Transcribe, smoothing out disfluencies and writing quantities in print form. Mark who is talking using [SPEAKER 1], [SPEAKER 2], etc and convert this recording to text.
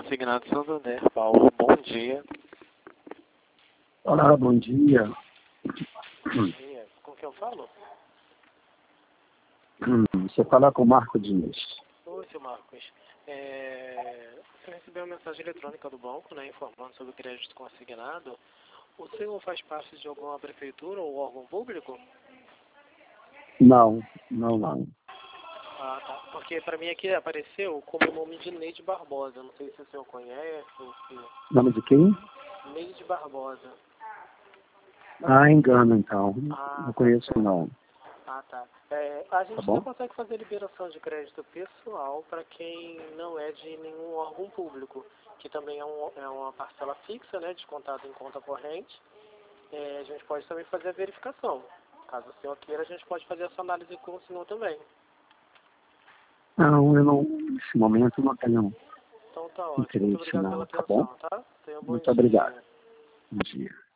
[SPEAKER 1] Consignado Santander, Paulo, bom dia.
[SPEAKER 2] Olá, bom dia.
[SPEAKER 1] Bom dia. Com quem eu falo?
[SPEAKER 2] Você fala com o Marco Diniz.
[SPEAKER 1] Oi, seu Marcos. Você recebeu uma mensagem eletrônica do banco, né, informando sobre o crédito consignado. O senhor faz parte de alguma prefeitura ou órgão público?
[SPEAKER 2] Não.
[SPEAKER 1] Ah, tá. Porque para mim aqui apareceu como o nome de Neide Barbosa. Não sei se o senhor conhece ou se...
[SPEAKER 2] Nome de quem?
[SPEAKER 1] Neide Barbosa.
[SPEAKER 2] Ah, engano então.
[SPEAKER 1] Ah,
[SPEAKER 2] Não conheço
[SPEAKER 1] certo.
[SPEAKER 2] não.
[SPEAKER 1] Ah, tá. A gente
[SPEAKER 2] bom?
[SPEAKER 1] não consegue fazer liberação de crédito pessoal para quem não é de nenhum órgão público, que também é uma parcela fixa, né, descontada em conta corrente. A gente pode também fazer a verificação. Caso o senhor queira, a gente pode fazer essa análise com o senhor também.
[SPEAKER 2] Não, eu não, nesse momento não tenho
[SPEAKER 1] Então tá ótimo. Muito
[SPEAKER 2] interesse
[SPEAKER 1] obrigado pela
[SPEAKER 2] não, tá bom?
[SPEAKER 1] atenção, tá? Tenha um bom
[SPEAKER 2] Muito
[SPEAKER 1] dia.
[SPEAKER 2] obrigado. Bom dia.